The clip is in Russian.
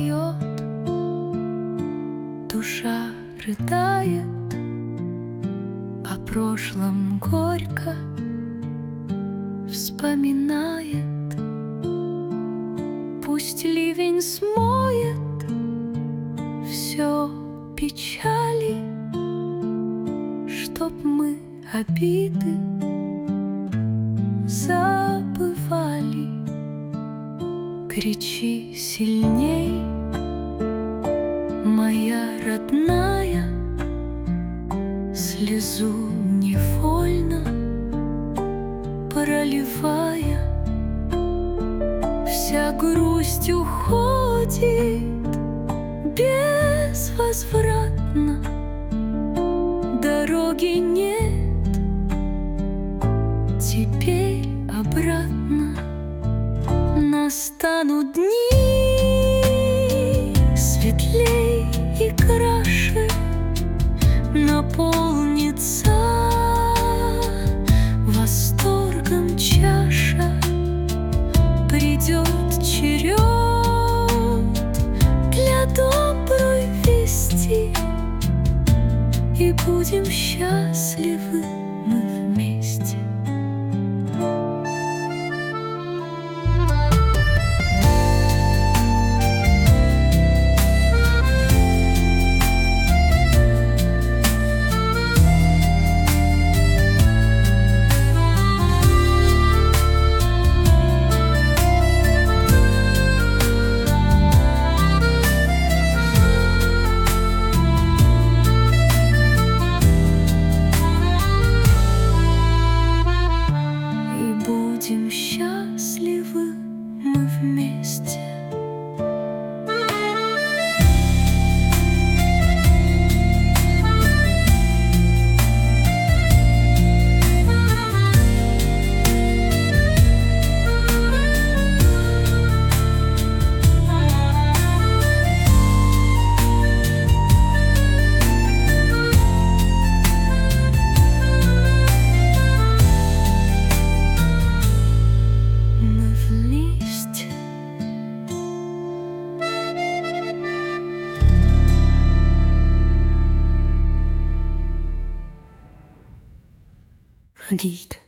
поет, душа рыдает, о прошлом горько вспоминает. Пусть ливень смоет все печали, чтоб мы обиды забывали. Кричи сильней, моя родная, слезу невольно проливая. Вся грусть уходит безвозвратно, дороги нет теперь обратно. Настанут дни светлей и краше, наполнится восторгом чаша. Придет черед для доброй вести, и будем счастливы мы вместе. Будем счастливы мы вместе. Lied.